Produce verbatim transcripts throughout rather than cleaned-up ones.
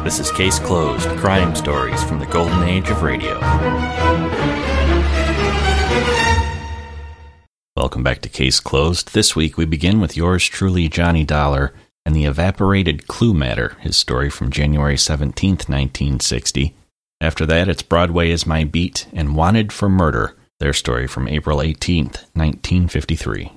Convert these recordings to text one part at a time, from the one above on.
This is Case Closed, crime stories from the golden age of radio. Welcome back to Case Closed. This week we begin with yours truly, Johnny Dollar, and the evaporated clue matter, his story from January seventeenth, nineteen sixty. After that, it's Broadway is My Beat and Wanted for Murder, their story from April eighteenth, nineteen fifty-three.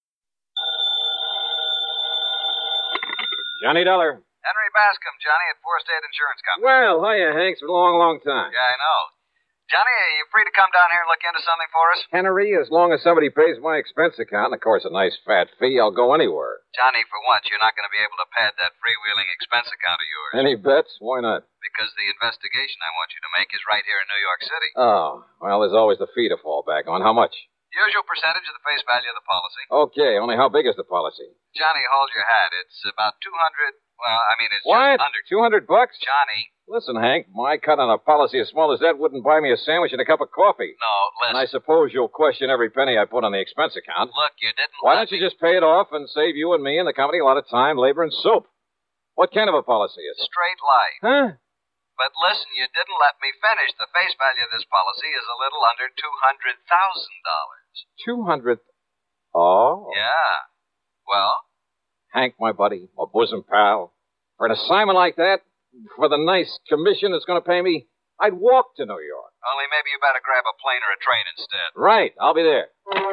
Johnny Dollar. Henry Bascom, Johnny, at Four State Insurance Company. Well, hiya, Hank. It's been a long, long time. Yeah, I know. Johnny, are you free to come down here and look into something for us? Henry, as long as somebody pays my expense account, and of course a nice fat fee, I'll go anywhere. Johnny, for once, you're not going to be able to pad that freewheeling expense account of yours. Any bets? Why not? Because the investigation I want you to make is right here in New York City. Oh, well, there's always the fee to fall back on. How much? Usual percentage of the face value of the policy. Okay, only how big is the policy? Johnny, hold your hat. It's about two hundred... Well, I mean, it's what? just under... two hundred bucks? Johnny. Listen, Hank, my cut on a policy as small as that wouldn't buy me a sandwich and a cup of coffee. No, listen. And I suppose you'll question every penny I put on the expense account. Look, you didn't Why let don't you me... just pay it off and save you and me and the company a lot of time, labor, and soap? What kind of a policy is it? Straight life. Huh? But listen, you didn't let me finish. The face value of this policy is a little under two hundred thousand dollars. two hundred... Oh? Yeah. Well? Hank, my buddy, my bosom pal, for an assignment like that, for the nice commission it's going to pay me, I'd walk to New York. Only maybe you better grab a plane or a train instead. Right. I'll be there.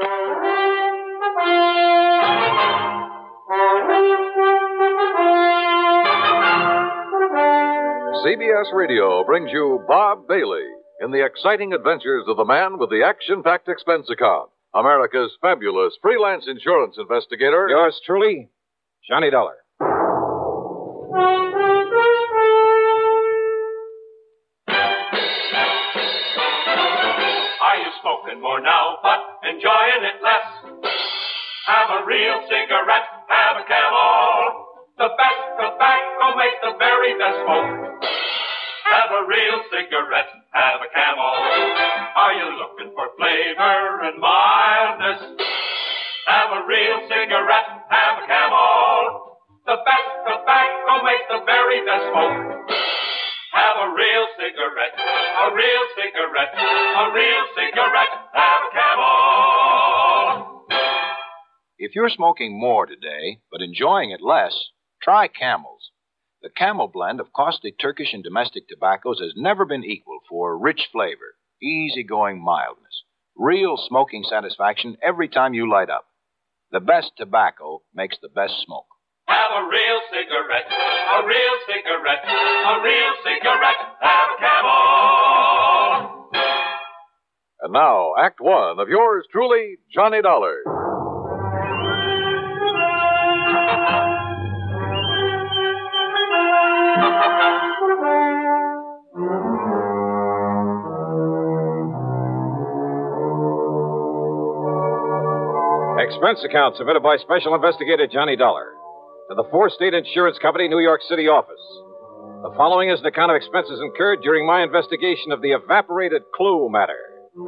C B S Radio brings you Bob Bailey in the exciting adventures of the man with the action-packed expense account, America's fabulous freelance insurance investigator. Yours truly, Johnny Dollar. Are you smoking more now, but enjoying it less? Have a real cigarette, have a Camel. The best tobacco makes the very best smoke. Have a real cigarette, have a Camel. Are you looking for flavor and mildness? Have a real cigarette, have a Camel. The best tobacco makes the very best smoke. Have a real cigarette, a real cigarette, a real cigarette, have a Camel. If you're smoking more today, but enjoying it less, try Camels. The Camel blend of costly Turkish and domestic tobaccos has never been equal for rich flavor, easygoing mildness, real smoking satisfaction every time you light up. The best tobacco makes the best smoke. Have a real cigarette, a real cigarette, a real cigarette, have a Camel. And now, Act One of yours truly, Johnny Dollar. Expense account submitted by Special Investigator Johnny Dollar to the Four State Insurance Company, New York City office. The following is an account of expenses incurred during my investigation of the evaporated clue matter.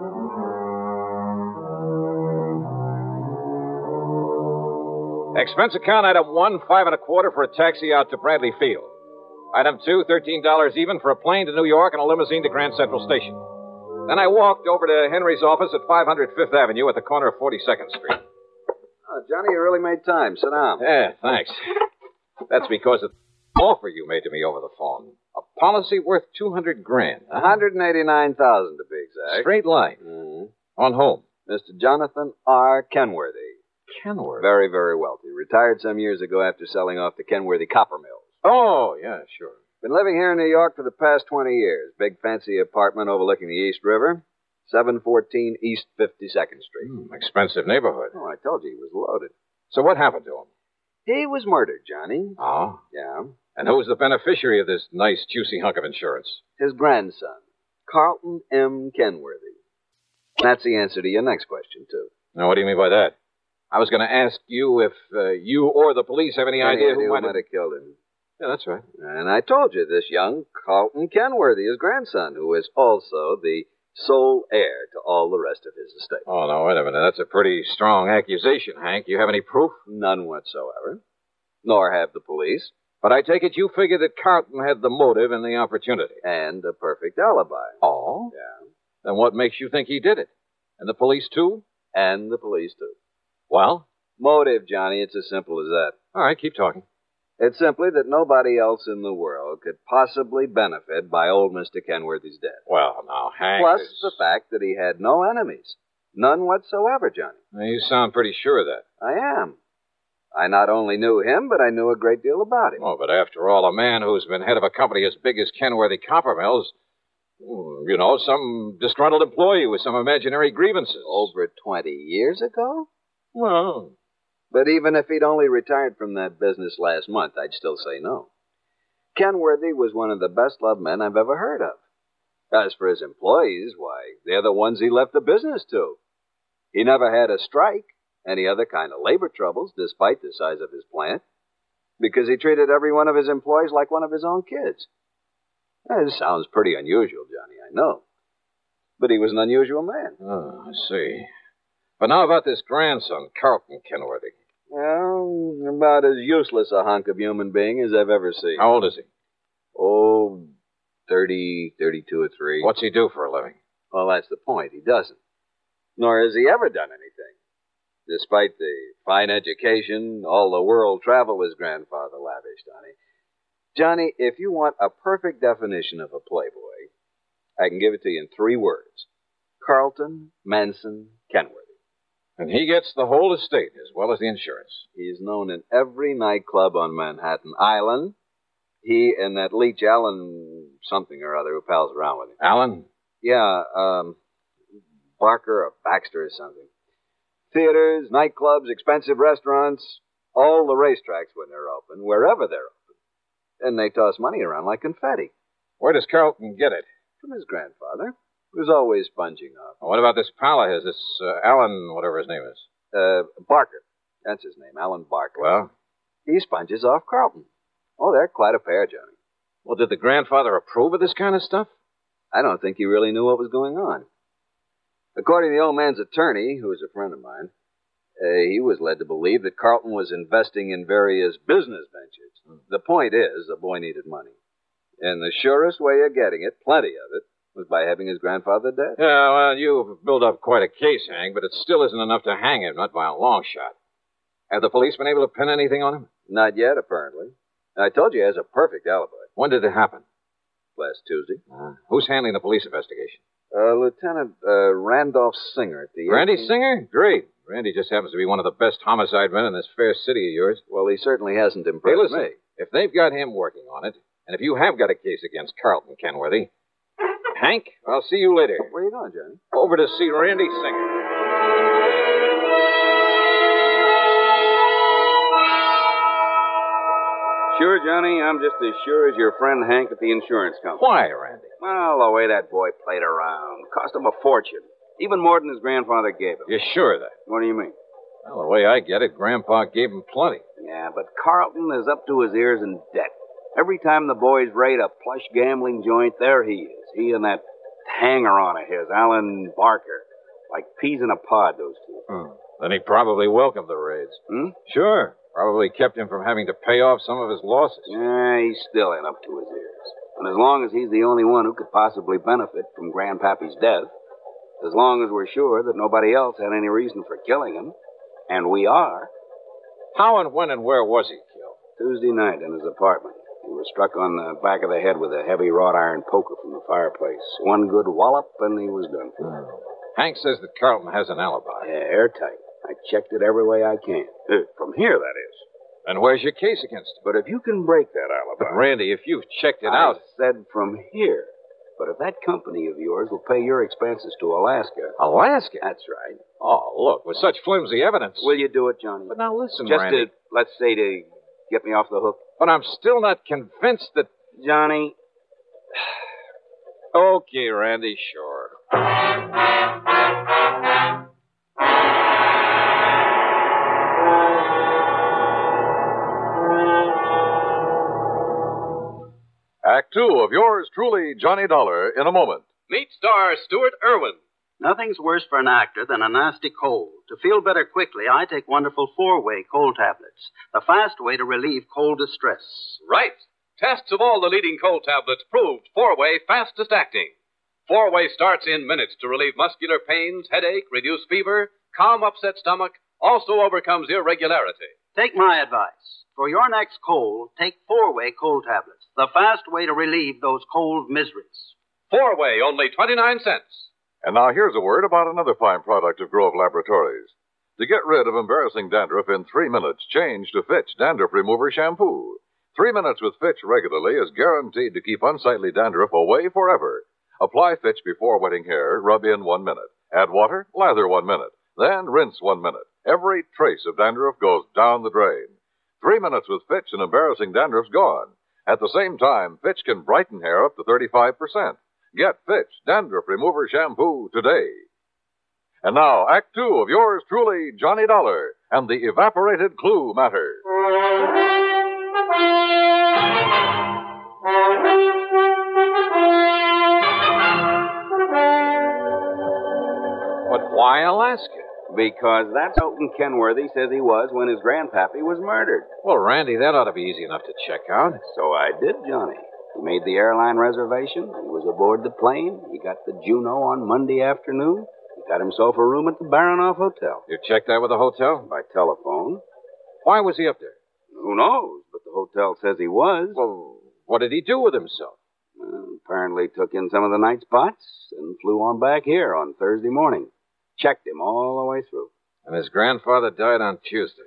Expense account item one, five and a quarter for a taxi out to Bradley Field. Item two, thirteen dollars even for a plane to New York and a limousine to Grand Central Station. Then I walked over to Henry's office at five hundred Fifth Avenue at the corner of forty-second Street. Oh, Johnny, you really made time. Sit down. Yeah, thanks. That's because of the offer you made to me over the phone. A policy worth two hundred grand. one hundred eighty-nine thousand to be exact. Straight line. Mm-hmm. On whom? Mister Jonathan R. Kenworthy. Kenworthy? Very, very wealthy. Retired some years ago after selling off the Kenworthy copper mills. Oh, yeah, sure. Been living here in New York for the past twenty years. Big fancy apartment overlooking the East River. seven fourteen East fifty-second Street. Mm, expensive neighborhood. Oh, I told you he was loaded. So what happened to him? He was murdered, Johnny. Oh? Yeah. And who's the beneficiary of this nice, juicy hunk of insurance? His grandson, Carlton M. Kenworthy. That's the answer to your next question, too. Now, what do you mean by that? I was going to ask you if uh, you or the police have any, any idea, idea who might have... have killed him. Yeah, that's right. And I told you, this young Carlton Kenworthy, his grandson, who is also the sole heir to all the rest of his estate. Oh, no, wait a minute. That's a pretty strong accusation, Hank. You have any proof? None whatsoever. Nor have the police. But I take it you figured that Carlton had the motive and the opportunity. And a perfect alibi. Oh? Yeah. Then what makes you think he did it? And the police, too? And the police, too. Well? Motive, Johnny. It's as simple as that. All right, keep talking. It's simply that nobody else in the world could possibly benefit by old Mister Kenworthy's death. Well, now, Hank... Plus is- the fact that he had no enemies. None whatsoever, Johnny. Now, you sound pretty sure of that. I am. I not only knew him, but I knew a great deal about him. Oh, but after all, a man who's been head of a company as big as Kenworthy Copper Mills, you know, some disgruntled employee with some imaginary grievances. Over twenty years ago? Well... But even if he'd only retired from that business last month, I'd still say no. Kenworthy was one of the best-loved men I've ever heard of. As for his employees, why, they're the ones he left the business to. He never had a strike, any other kind of labor troubles, despite the size of his plant, because he treated every one of his employees like one of his own kids. That sounds pretty unusual, Johnny, I know. But he was an unusual man. Oh, I see. But now about this grandson, Carlton Kenworthy. Well, about as useless a hunk of human being as I've ever seen. How old is he? Oh, thirty, thirty-two or three. What's he do for a living? Well, that's the point. He doesn't. Nor has he ever done anything. Despite the fine education, all the world travel his grandfather lavished on him. Johnny, if you want a perfect definition of a playboy, I can give it to you in three words. Carlton Manson Kenworthy. And he gets the whole estate as well as the insurance. He's known in every nightclub on Manhattan Island. He and that leech Allen something or other who pals around with him. Allen? Yeah, um, Barker or Baxter or something. Theaters, nightclubs, expensive restaurants, all the racetracks when they're open, wherever they're open. And they toss money around like confetti. Where does Carlton get it? From his grandfather, who's always sponging off. What about this pal of his, this uh, Allen, whatever his name is? Uh, Barker. That's his name, Alan Barker. Well? He sponges off Carlton. Oh, they're quite a pair, Johnny. Well, did the grandfather approve of this kind of stuff? I don't think he really knew what was going on. According to the old man's attorney, who was a friend of mine, uh, he was led to believe that Carlton was investing in various business ventures. Hmm. The point is, the boy needed money. And the surest way of getting it, plenty of it, was by having his grandfather dead. Yeah, well, you've built up quite a case, Hank, but it still isn't enough to hang him, not by a long shot. Have the police been able to pin anything on him? Not yet, apparently. I told you he has a perfect alibi. When did it happen? Last Tuesday. Uh, who's handling the police investigation? Uh, Lieutenant uh, Randolph Singer at the... Randy eighteenth Singer? Great. Randy just happens to be one of the best homicide men in this fair city of yours. Well, he certainly hasn't Hey, impressed listen, me. if they've got him working on it, and if you have got a case against Carlton Kenworthy, Hank, I'll see you later. Where are you going, Johnny? Over to see Randy Singer. Sure, Johnny, I'm just as sure as your friend Hank at the insurance company. Why, Randy? Well, the way that boy played around cost him a fortune. Even more than his grandfather gave him. You're sure of that? What do you mean? Well, the way I get it, Grandpa gave him plenty. Yeah, but Carlton is up to his ears in debt. Every time the boys raid a plush gambling joint, there he is. He and that hanger-on of his, Alan Barker. Like peas in a pod, those two. Hmm. Then he probably welcomed the raids. Hmm? Sure. Probably kept him from having to pay off some of his losses. Yeah, he's still in up to his ears. And as long as he's the only one who could possibly benefit from Grandpappy's death, as long as we're sure that nobody else had any reason for killing him, and we are. How and when and where was he killed? Tuesday night in his apartment. He was struck on the back of the head with a heavy wrought iron poker from the fireplace. One good wallop, and he was done for. Hmm. Hank says that Carlton has an alibi. Yeah, airtight. I checked it every way I can. Uh, from here, that is. And where's your case against him? But if you can break that alibi... But, Randy, if you've checked it I out... said from here. But if that company of yours will pay your expenses to Alaska... Alaska? That's right. Oh, look, with such flimsy evidence... Will you do it, Johnny? But now listen, Just Randy... to, let's say, to get me off the hook. But I'm still not convinced that... Johnny... Okay, Randy, sure. Act two of yours truly, Johnny Dollar, in a moment. Meet star Stuart Irwin. Nothing's worse for an actor than a nasty cold. To feel better quickly, I take wonderful four-way cold tablets, the fast way to relieve cold distress. Right. Tests of all the leading cold tablets proved four-way fastest acting. Four-way starts in minutes to relieve muscular pains, headache, reduce fever, calm upset stomach, also overcomes irregularity. Take my advice. For your next cold, take four-way cold tablets, the fast way to relieve those cold miseries. Four-way, only twenty-nine cents. And now here's a word about another fine product of Grove Laboratories. To get rid of embarrassing dandruff in three minutes, change to Fitch Dandruff Remover Shampoo. Three minutes with Fitch regularly is guaranteed to keep unsightly dandruff away forever. Apply Fitch before wetting hair, rub in one minute. Add water, lather one minute. Then rinse one minute. Every trace of dandruff goes down the drain. Three minutes with Fitch and embarrassing dandruff's gone. At the same time, Fitch can brighten hair up to thirty-five percent. Get Fitch Dandruff Remover Shampoo today. And now, Act Two of yours truly, Johnny Dollar, and the Evaporated Clue Matter. But why Alaska? Because that's Elton Kenworthy says he was when his grandpappy was murdered. Well, Randy, that ought to be easy enough to check out. So I did, Johnny. He made the airline reservation. He was aboard the plane. He got the Juneau on Monday afternoon. He got himself a room at the Baranoff Hotel. You checked that with the hotel? By telephone. Why was he up there? Who knows? But the hotel says he was. Well, what did he do with himself? Well, apparently took in some of the night spots and flew on back here on Thursday morning. Checked him all the way through. And his grandfather died on Tuesday.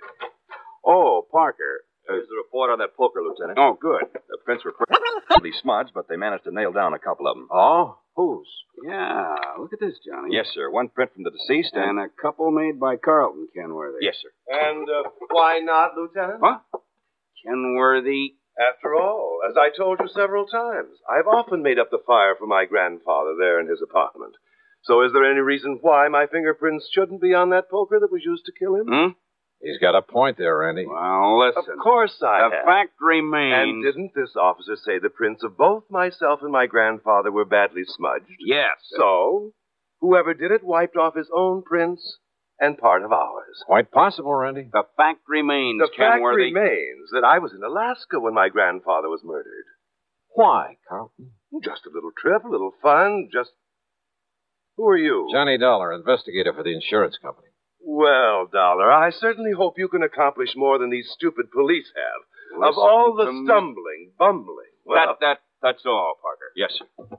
Oh, Parker. There's the report on that poker, Lieutenant. Oh, good. The prints were pretty smudged, but they managed to nail down a couple of them. Oh? Whose? Yeah, look at this, Johnny. Yes, sir. One print from the deceased and... And a couple made by Carlton Kenworthy. Yes, sir. And uh, why not, Lieutenant? What? Kenworthy. After all, as I told you several times, I've often made up the fire for my grandfather there in his apartment. So is there any reason why my fingerprints shouldn't be on that poker that was used to kill him? Hmm? He's got a point there, Randy. Well, listen. Of course I The have. fact remains... And didn't this officer say the prints of both myself and my grandfather were badly smudged? Yes. So, whoever did it wiped off his own prints and part of ours. Quite possible, Randy. The fact remains, The fact Kenworthy... remains that I was in Alaska when my grandfather was murdered. Why, Carlton? Just a little trip, a little fun, just... Who are you? Johnny Dollar, investigator for the insurance company. Well, Dollar, I certainly hope you can accomplish more than these stupid police have. Listen of all the to me. stumbling, bumbling... Well, That, that, that's all, Parker. Yes, sir.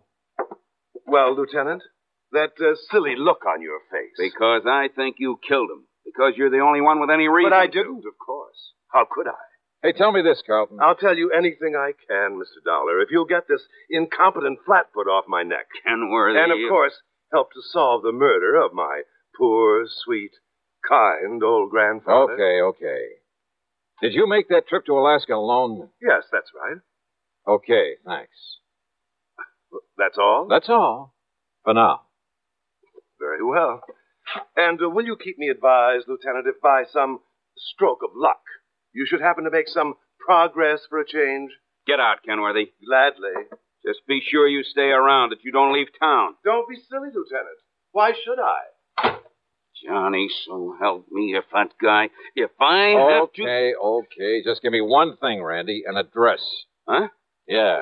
well, Lieutenant, that uh, silly look on your face. Because I think you killed him. Because you're the only one with any reason But I to. didn't, of course. How could I? Hey, tell me this, Carlton. I'll tell you anything I can, Mister Dollar, if you'll get this incompetent flatfoot off my neck. Kenworthy... And, of course, help to solve the murder of my poor, sweet, kind old grandfather. Okay, okay. Did you make that trip to Alaska alone? Yes, that's right. Okay, thanks. That's all? That's all. For now. Very well. And uh, will you keep me advised, Lieutenant, if by some stroke of luck you should happen to make some progress for a change? Get out, Kenworthy. Gladly. Just be sure you stay around, that you don't leave town. Don't be silly, Lieutenant. Why should I? Johnny, so help me, if that guy... If I have to... Okay, okay. Just give me one thing, Randy, an address. Huh? Yeah.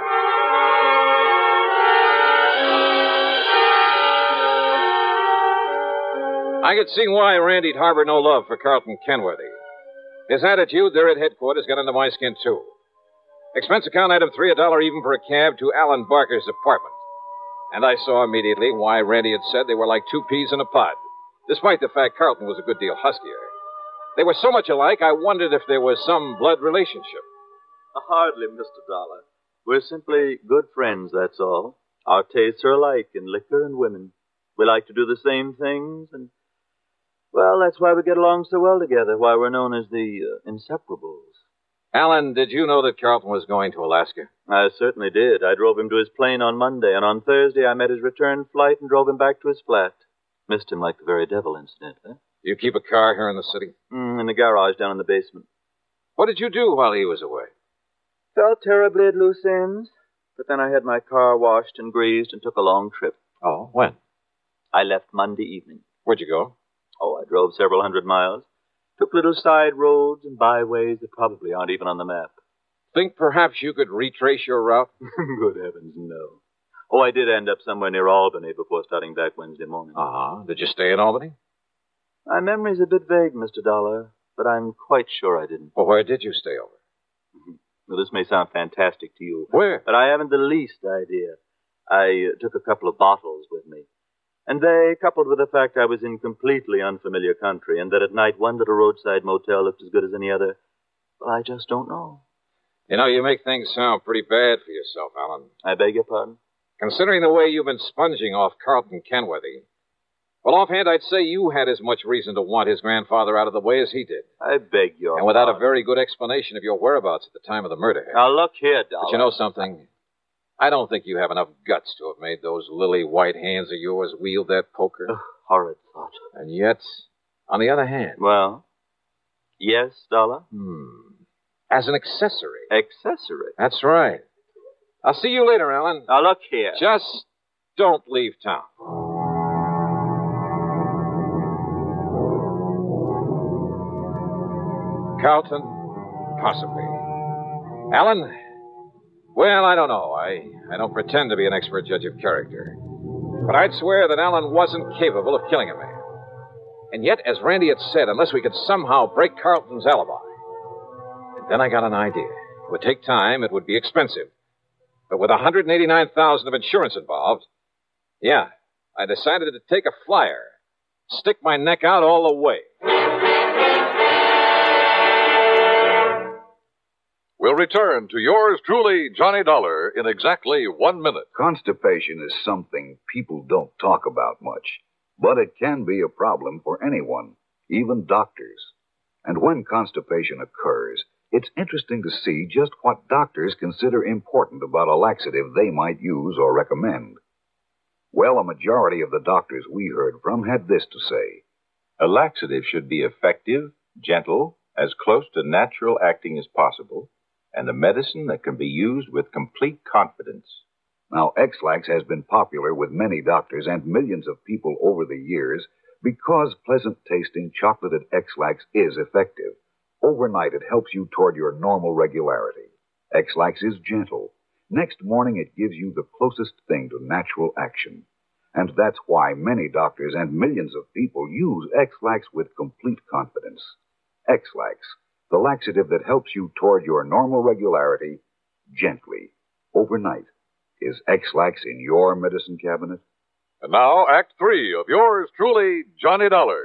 I could see why Randy'd harbor no love for Carlton Kenworthy. His attitude there at headquarters got under my skin, too. Expense account item three, a dollar even for a cab to Alan Barker's apartment. And I saw immediately why Randy had said they were like two peas in a pod, despite the fact Carlton was a good deal huskier. They were so much alike, I wondered if there was some blood relationship. Hardly, Mister Dollar. We're simply good friends, that's all. Our tastes are alike in liquor and women. We like to do the same things, and, well, that's why we get along so well together, why we're known as the uh, Inseparables. Alan, did you know that Carlton was going to Alaska? I certainly did. I drove him to his plane on Monday, and on Thursday I met his return flight and drove him back to his flat. Missed him like the very devil, incidentally. You keep a car here in the city? Mm, in the garage down in the basement. What did you do while he was away? Felt terribly at loose ends, but then I had my car washed and greased and took a long trip. Oh, when? I left Monday evening. Where'd you go? Oh, I drove several hundred miles. Took little side roads and byways that probably aren't even on the map. Think perhaps you could retrace your route? Good heavens, no. Oh, I did end up somewhere near Albany before starting back Wednesday morning. Uh-huh. Did you stay in Albany? My memory's a bit vague, Mister Dollar, but I'm quite sure I didn't. Well, where did you stay over? Well, this may sound fantastic to you. Where? But I haven't the least idea. I uh, took a couple of bottles with me. And they, coupled with the fact I was in completely unfamiliar country and that at night one little roadside motel looked as good as any other, well, I just don't know. You know, you make things sound pretty bad for yourself, Alan. I beg your pardon? Considering the way you've been sponging off Carlton Kenworthy, well, offhand, I'd say you had as much reason to want his grandfather out of the way as he did. I beg your And without pardon. a very good explanation of your whereabouts at the time of the murder. Now, look here, Dollar. But you know something? I don't think you have enough guts to have made those lily-white hands of yours wield that poker. Ugh, horrid thought. And yet, on the other hand... Well, yes, Dollar? Hmm. As an accessory. Accessory? That's right. I'll see you later, Alan. Now, look here. Just don't leave town. Carlton, possibly. Alan? Well, I don't know. I, I don't pretend to be an expert judge of character. But I'd swear that Alan wasn't capable of killing a man. And yet, as Randy had said, unless we could somehow break Carlton's alibi. And then I got an idea. It would take time. It would be expensive. But with one hundred eighty-nine thousand dollars of insurance involved, yeah, I decided to take a flyer. Stick my neck out all the way. We'll return to yours truly, Johnny Dollar, in exactly one minute. Constipation is something people don't talk about much, but it can be a problem for anyone, even doctors. And when constipation occurs, it's interesting to see just what doctors consider important about a laxative they might use or recommend. Well, a majority of the doctors we heard from had this to say. A laxative should be effective, gentle, as close to natural acting as possible, and a medicine that can be used with complete confidence. Now, X-Lax has been popular with many doctors and millions of people over the years because pleasant-tasting chocolated X-Lax is effective. Overnight, it helps you toward your normal regularity. X-Lax is gentle. Next morning, it gives you the closest thing to natural action. And that's why many doctors and millions of people use X-Lax with complete confidence. X-Lax, the laxative that helps you toward your normal regularity, gently, overnight. Is X-Lax in your medicine cabinet? And now, Act Three of yours truly, Johnny Dollar.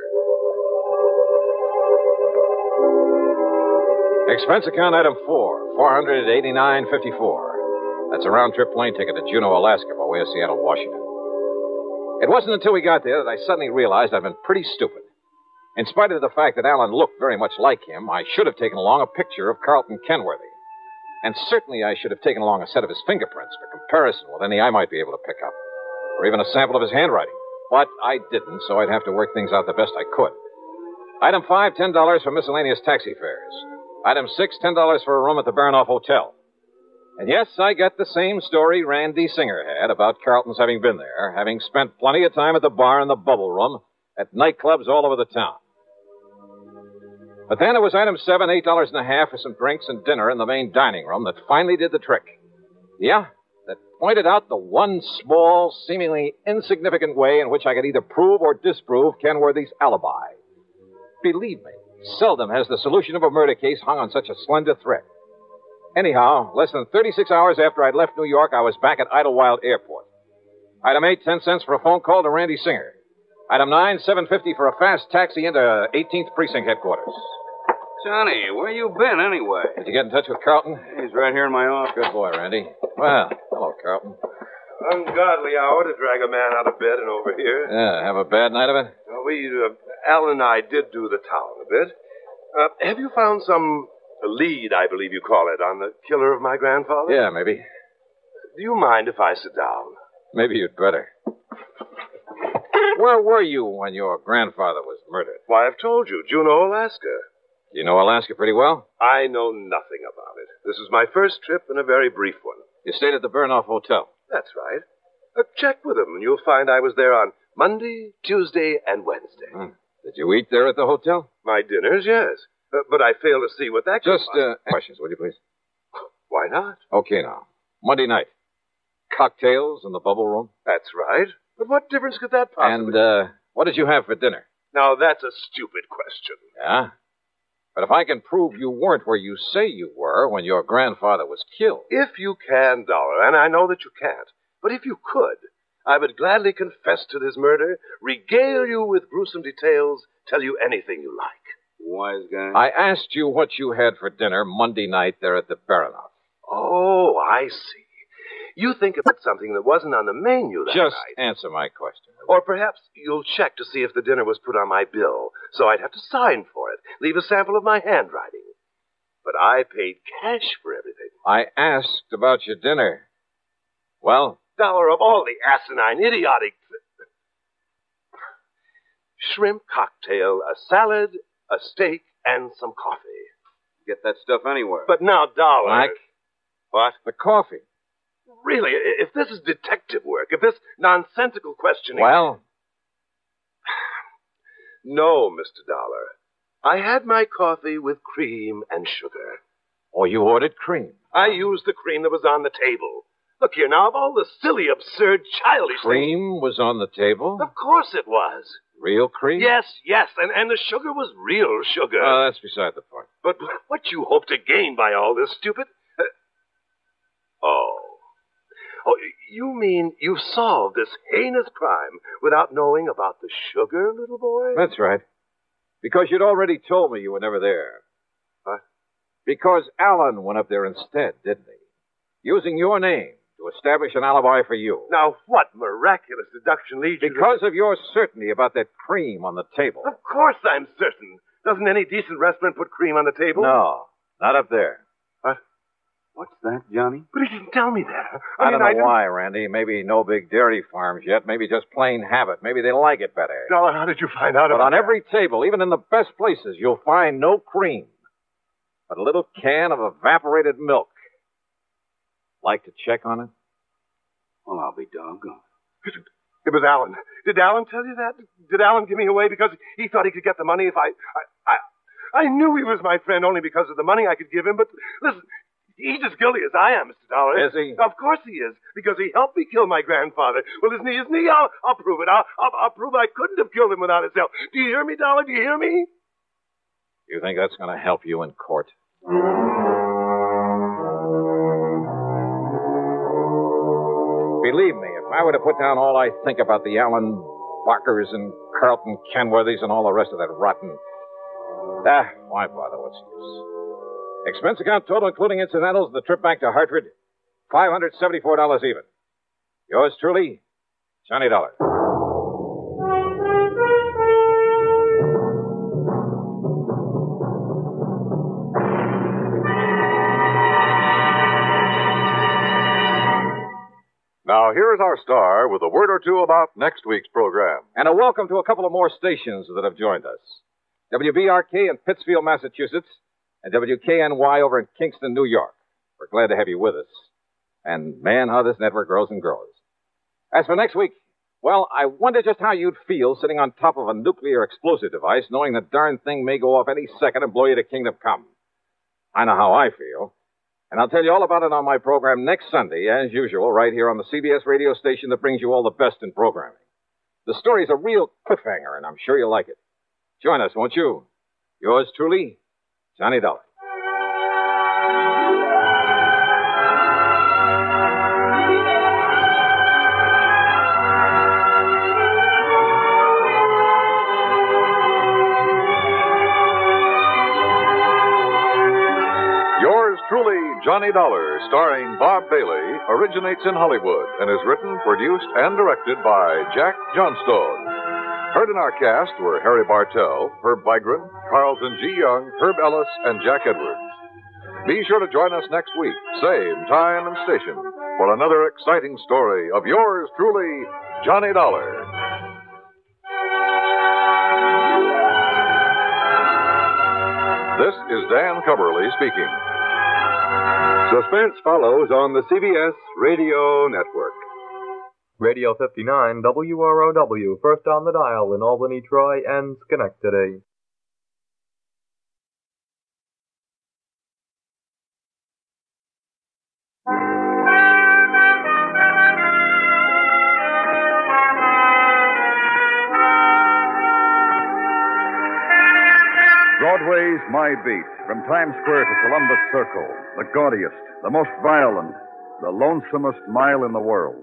Expense account item four, four hundred eighty-nine fifty-four. That's a round-trip plane ticket to Juneau, Alaska, by way of Seattle, Washington. It wasn't until we got there that I suddenly realized I'd been pretty stupid. In spite of the fact that Alan looked very much like him, I should have taken along a picture of Carlton Kenworthy. And certainly I should have taken along a set of his fingerprints for comparison with any I might be able to pick up. Or even a sample of his handwriting. But I didn't, so I'd have to work things out the best I could. Item five, ten dollars for miscellaneous taxi fares. Item six, ten dollars for a room at the Baranoff Hotel. And yes, I got the same story Randy Singer had about Carlton's having been there, having spent plenty of time at the bar and the bubble room, at nightclubs all over the town. But then it was item seven, eight dollars and a half for some drinks and dinner in the main dining room that finally did the trick. Yeah, that pointed out the one small, seemingly insignificant way in which I could either prove or disprove Kenworthy's alibi. Believe me, seldom has the solution of a murder case hung on such a slender thread. Anyhow, less than thirty-six hours after I'd left New York, I was back at Idlewild Airport. Item eight, ten cents for a phone call to Randy Singer. Item nine, seven fifty for a fast taxi into eighteenth Precinct headquarters. Johnny, where you been anyway? Did you get in touch with Carlton? He's right here in my office. Good boy, Randy. Well, hello, Carlton. Ungodly hour to drag a man out of bed and over here. Yeah, have a bad night of it? Uh, we, uh, Alan and I did do the town a bit. Uh, have you found some lead, I believe you call it, on the killer of my grandfather? Yeah, maybe. Do you mind if I sit down? Maybe you'd better. Where were you when your grandfather was murdered? Why, I've told you, Juneau, Alaska. You know Alaska pretty well? I know nothing about it. This is my first trip and a very brief one. You stayed at the Baranoff Hotel? That's right. Uh, check with them, and you'll find I was there on Monday, Tuesday, and Wednesday. Hmm. Did you eat there at the hotel? My dinners, yes. Uh, but I fail to see what that could Just uh, questions, would you please? Why not? Okay, now. Monday night. Cocktails in the bubble room? That's right. But what difference could that possibly... And uh, what did you have for dinner? Now, that's a stupid question. Yeah? But if I can prove you weren't where you say you were when your grandfather was killed... If you can, Dollar, and I know that you can't, but if you could, I would gladly confess to this murder, regale you with gruesome details, tell you anything you like. Wise guy. I asked you what you had for dinner Monday night there at the Baranoff. Oh, I see. You think about something that wasn't on the menu that Just night. answer my question. Or perhaps you'll check to see if the dinner was put on my bill, so I'd have to sign for it, leave a sample of my handwriting. But I paid cash for everything. I asked about your dinner. Well? Dollar, of all the asinine, idiotic... Shrimp cocktail, a salad, a steak, and some coffee. Get that stuff anywhere. But now, Dollar... Mike? What? The coffee. Really, if this is detective work, if this nonsensical questioning... Well? No, Mister Dollar. I had my coffee with cream and sugar. Oh, you ordered cream? I used the cream that was on the table. Look here, now, of all the silly, absurd, childish Cream things... was on the table? Of course it was. Real cream? Yes, yes, and, and the sugar was real sugar. Oh, that's beside the point. But what you hope to gain by all this, stupid... Uh, oh... Oh, you mean you solved this heinous crime without knowing about the sugar, little boy? That's right. Because you'd already told me you were never there. What? Because Alan went up there instead, didn't he? Using your name to establish an alibi for you. Now, what miraculous deduction leads you to... Because of your certainty about that cream on the table. Of course I'm certain. Doesn't any decent restaurant put cream on the table? No, not up there. What? What's that, Johnny? But he didn't tell me that. I, I, I don't mean, know I why, Randy. Maybe no big dairy farms yet. Maybe just plain habit. Maybe they like it better. Dollar, how did you find out but about on that? every table, even in the best places, you'll find no cream, but a little can of evaporated milk. Like to check on it? Well, I'll be doggone. It was Alan. Did Alan tell you that? Did Alan give me away because he thought he could get the money if I... I, I, I knew he was my friend only because of the money I could give him, but listen... He's as guilty as I am, Mister Dollar. Is he? Of course he is, because he helped me kill my grandfather. Well, isn't he? Isn't he? I'll, I'll prove it. I'll, I'll, I'll prove I couldn't have killed him without his help. Do you hear me, Dollar? Do you hear me? You think that's going to help you in court? Believe me, if I were to put down all I think about the Alan Barkers and Carlton Kenworthys and all the rest of that rotten... Ah, why bother? What's the use? Expense account total, including incidentals, the trip back to Hartford, five hundred seventy-four dollars even. Yours truly, Johnny Dollar. Now, here's our star with a word or two about next week's program. And a welcome to a couple of more stations that have joined us. W B R K in Pittsfield, Massachusetts, and W K N Y over in Kingston, New York. We're glad to have you with us. And, man, how this network grows and grows. As for next week, well, I wonder just how you'd feel sitting on top of a nuclear explosive device, knowing the darn thing may go off any second and blow you to kingdom come. I know how I feel. And I'll tell you all about it on my program next Sunday, as usual, right here on the C B S radio station that brings you all the best in programming. The story's a real cliffhanger, and I'm sure you'll like it. Join us, won't you? Yours truly, Johnny Dollar. Yours truly, Johnny Dollar, starring Bob Bailey, originates in Hollywood and is written, produced, and directed by Jack Johnstone. Heard in our cast were Harry Bartell, Herb Vigran, Carlton G. Young, Herb Ellis, and Jack Edwards. Be sure to join us next week, same time and station, for another exciting story of yours truly, Johnny Dollar. This is Dan Cubberly speaking. Suspense follows on the C B S Radio Network. Radio fifty-nine W R O W, first on the dial in Albany, Troy, and Schenectady. Broadway's My Beat, from Times Square to Columbus Circle, the gaudiest, the most violent, the lonesomest mile in the world.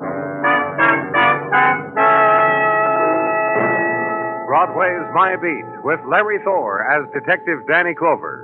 Broadway's My Beat, with Larry Thor as Detective Danny Clover.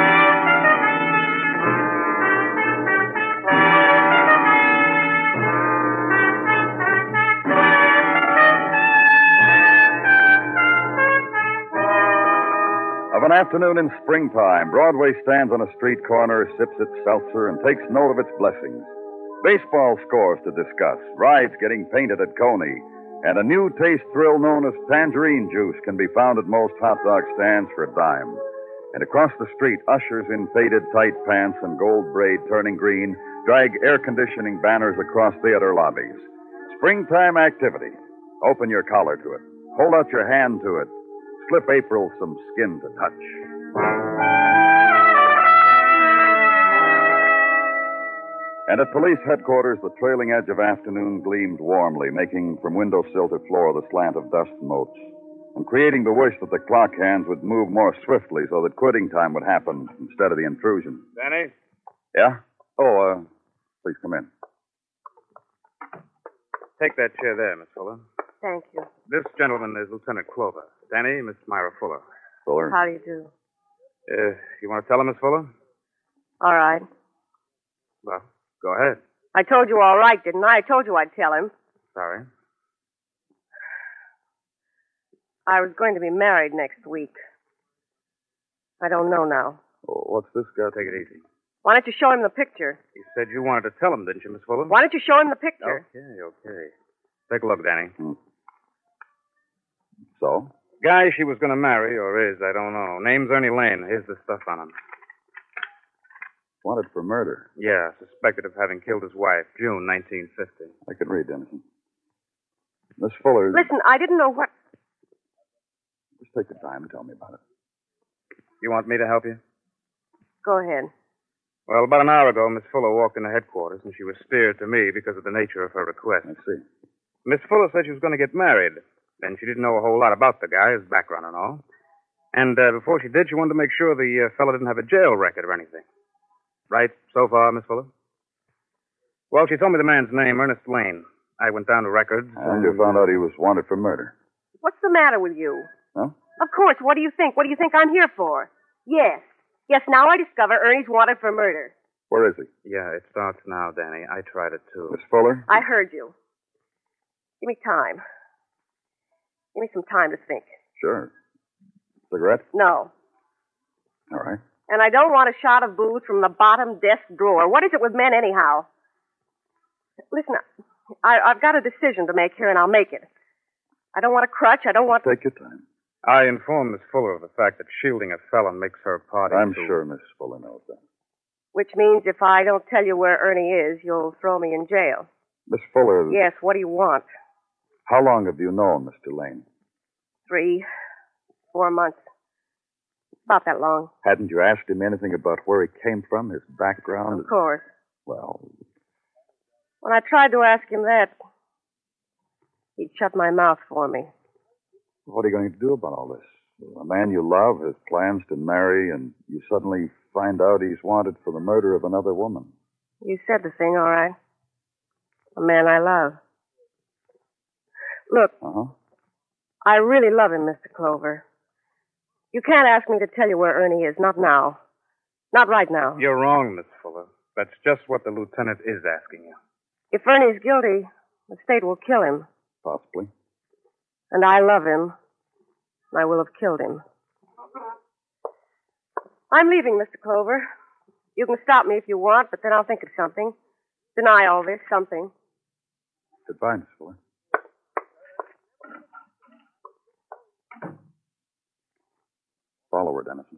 Of an afternoon in springtime, Broadway stands on a street corner, sips its seltzer, and takes note of its blessings. Baseball scores to discuss, rides getting painted at Coney, and a new taste thrill known as tangerine juice can be found at most hot dog stands for a dime. And across the street, ushers in faded tight pants and gold braid turning green drag air conditioning banners across theater lobbies. Springtime activity. Open your collar to it. Hold out your hand to it. Slip April some skin to touch. And at police headquarters, the trailing edge of afternoon gleamed warmly, making from windowsill to floor the slant of dust motes, and creating the wish that the clock hands would move more swiftly so that quitting time would happen instead of the intrusion. Danny? Yeah? Oh, uh, please come in. Take that chair there, Miss Fuller. Thank you. This gentleman is Lieutenant Clover. Danny, Miss Myra Fuller. Fuller? How do you do? Uh, you want to tell him, Miss Fuller? All right. Well, go ahead. I told you all right, didn't I? I told you I'd tell him. Sorry. I was going to be married next week. I don't know now. Oh, what's this guy? Take it easy. Why don't you show him the picture? You said you wanted to tell him, didn't you, Miss Fuller? Why don't you show him the picture? Okay, okay. Take a look, Danny. Hmm. So? Guy she was going to marry, or is, I don't know. Name's Ernie Lane. Here's the stuff on him. Wanted for murder. Yeah, suspected of having killed his wife, June nineteen fifty. I can read, Dennison. Miss Fuller... Listen, I didn't know what... Just take the time and tell me about it. You want me to help you? Go ahead. Well, about an hour ago, Miss Fuller walked into headquarters, and she was steered to me because of the nature of her request. I see. Miss Fuller said she was going to get married, and she didn't know a whole lot about the guy, his background and all. And uh, before she did, she wanted to make sure the uh, fellow didn't have a jail record or anything. Right so far, Miss Fuller? Well, she told me the man's name, Ernest Lane. I went down to records. And you found out he was wanted for murder. What's the matter with you? Huh? Of course. What do you think? What do you think I'm here for? Yes. Yes, now I discover Ernie's wanted for murder. Where is he? Yeah, it starts now, Danny. I tried it, too. Miss Fuller? I heard you. Give me time. Give me some time to think. Sure. Cigarette? No. All right. And I don't want a shot of booze from the bottom desk drawer. What is it with men, anyhow? Listen, I, I've got a decision to make here, and I'll make it. I don't want a crutch. I don't want... Take your time. I informed Miss Fuller of the fact that shielding a felon makes her party. I'm to... sure Miss Fuller knows that. Which means if I don't tell you where Ernie is, you'll throw me in jail. Miss Fuller... Yes, what do you want? How long have you known Mister Lane? Three, four months. About that long. Hadn't you asked him anything about where he came from, his background? Of course. Well... When I tried to ask him that, he'd shut my mouth for me. What are you going to do about all this? A man you love has plans to marry, and you suddenly find out he's wanted for the murder of another woman. You said the thing, all right. A man I love. Look, Uh-huh. I really love him, Mister Clover. You can't ask me to tell you where Ernie is. Not now. Not right now. You're wrong, Miss Fuller. That's just what the lieutenant is asking you. If Ernie's guilty, the state will kill him. Possibly. And I love him. I will have killed him. I'm leaving, Mister Clover. You can stop me if you want, but then I'll think of something. Deny all this, something. Goodbye, Miss Fuller. Follow her, Dennison.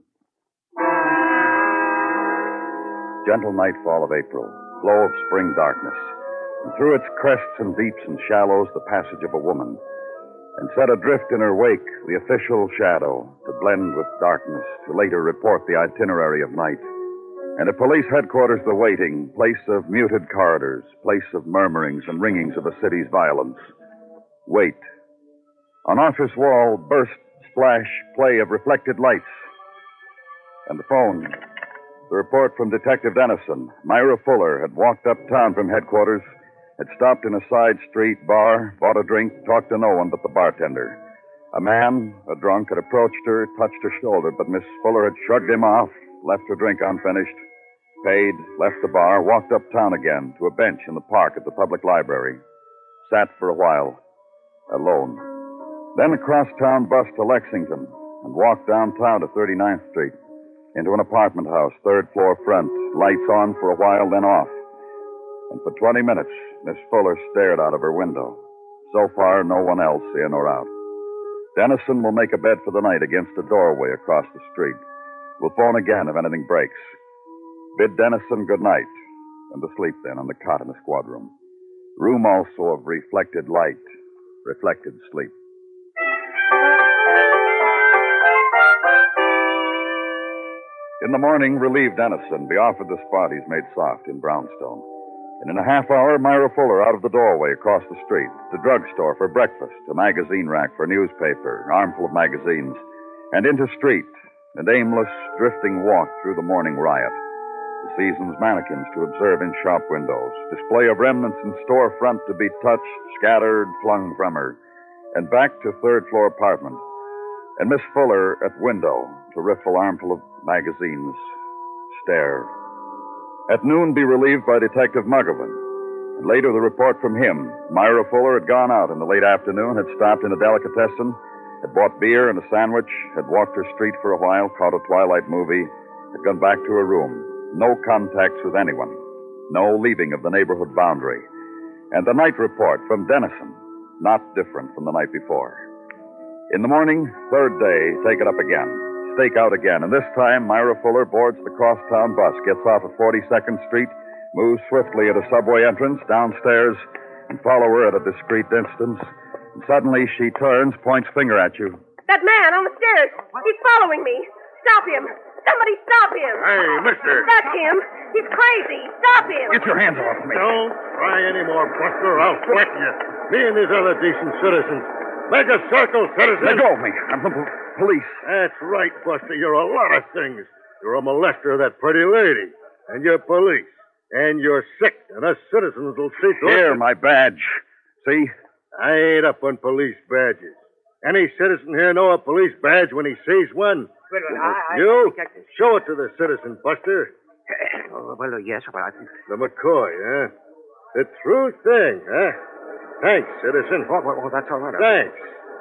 Gentle nightfall of April. Glow of spring darkness. And through its crests and deeps and shallows, the passage of a woman. And set adrift in her wake, the official shadow, to blend with darkness, to later report the itinerary of night. And at police headquarters, the waiting, place of muted corridors, place of murmurings and ringings of a city's violence. Wait. On office wall, burst, splash, play of reflected lights. And the phone. The report from Detective Dennison. Myra Fuller had walked uptown from headquarters, had stopped in a side street bar, bought a drink, talked to no one but the bartender. A man, a drunk, had approached her, touched her shoulder, but Miss Fuller had shrugged him off, left her drink unfinished, paid, left the bar, walked uptown again to a bench in the park at the public library. Sat for a while, alone. Then across town bus to Lexington and walked downtown to thirty-ninth Street into an apartment house, third floor front, lights on for a while, then off. And for twenty minutes, Miss Fuller stared out of her window. So far, no one else in or out. Dennison will make a bed for the night against a doorway across the street. We'll phone again if anything breaks. Bid Dennison good night, and to sleep then on the cot in the squad room. Room also of reflected light, reflected sleep. In the morning, relieved Dennison be offered the spot he's made soft in Brownstone. And in a half hour, Myra Fuller out of the doorway across the street, the drugstore for breakfast, a magazine rack for newspaper, armful of magazines, and into street, an aimless, drifting walk through the morning riot. The season's mannequins to observe in shop windows, display of remnants in storefront to be touched, scattered, flung from her, and back to third floor apartment. And Miss Fuller at window to riffle armful of magazines, stare. At noon, be relieved by Detective Muggavan. And later, the report from him. Myra Fuller had gone out in the late afternoon, had stopped in a delicatessen, had bought beer and a sandwich, had walked her street for a while, caught a twilight movie, had gone back to her room. No contacts with anyone. No leaving of the neighborhood boundary. And the night report from Dennison, not different from the night before. In the morning, third day, take it up again. Stake out again, and this time Myra Fuller boards the crosstown bus, gets off at forty-second Street, moves swiftly at a subway entrance, downstairs, and follow her at a discreet distance. And suddenly she turns, points finger at you. That man on the stairs. He's following me. Stop him. Somebody stop him. Hey, mister. That's him. He's crazy. Stop him. Get your hands off me. Don't try any more, Buster. I'll whack you. Me and these other decent citizens. Make a circle, citizens. Let go of me. I'm the police. That's right, Buster. You're a lot of things. You're a molester of that pretty lady. And you're police. And you're sick. And us citizens will see to it. Here, my badge. See? I ain't up on police badges. Any citizen here know a police badge when he sees one? Well, well, I, I, you? I, I, Show it to the citizen, Buster. Oh, well, uh, yes, but I think... The McCoy, huh? The true thing, huh? Thanks, citizen. Oh, well, oh, that's all right. Thanks.